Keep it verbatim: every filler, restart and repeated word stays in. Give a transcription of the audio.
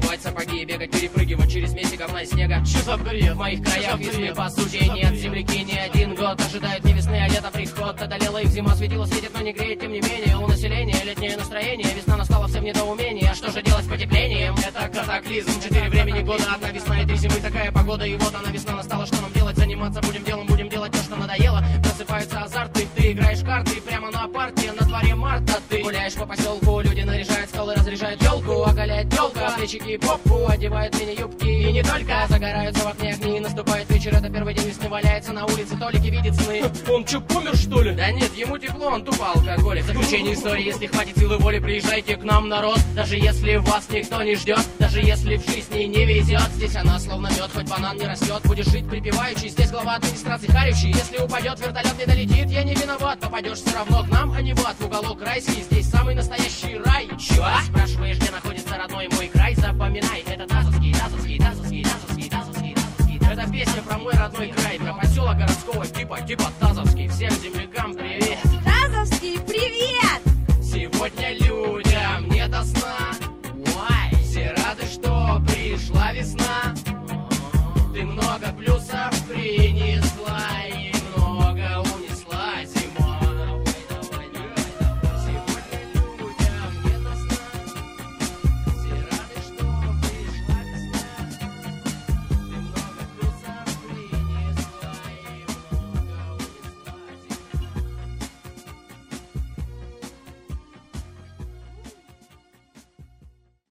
надевать сапоги, бегать, перепрыгивать через месте говна и снега. Что за бред? В моих краях весны по сути нет, земляки не один год ожидают не весны, а лето приход. Одолела их зима, светило светит, но не греет, тем не менее. У населения летнее настроение, весна настала всем в недоумении. А что же делать с потеплением? Это катаклизм, четыре времени года, одна весна и три зимы, такая погода. И вот она весна настала, что нам делать? Заниматься будем делом, будем делать то, что надоело. Просыпаются азарты, ты играешь в карты прямо на парте, на дворе марта. Ты гуляешь по поселку, люди наряжают столы, разряжают елку, оголяет телка, плечики и попку, одевают мини-юбки и не только. Загораются в окне огни, наступает вечер, это первый день весны, валяется на улице, Толик и видит сны. Он что, помер что ли? Да нет, ему тепло, он тупо алкоголик. В заключение истории, если хватит силы воли, приезжайте к нам, народ. Даже если вас никто не ждет, даже если в жизни не везет, здесь она словно мед, хоть банан не растет. Будешь жить припевающий, здесь глава администрации харющий. Если упадет, вертолет не долетит, я не виноват. Попадешь все равно к нам, а не в ад, в уголок райский. Здесь самый настоящий рай. Чё? Спрашиваешь, где находится родной мой край? Запоминай, это Тазовский, Тазовский, Тазовский, Тазовский, Тазовский, Тазовский. Это песня про мой родной край, про поселок городского типа, типа Тазовский. Всем землякам привет. Тазовский, привет! Сегодня людям не до сна. Why? Все рады, что пришла весна.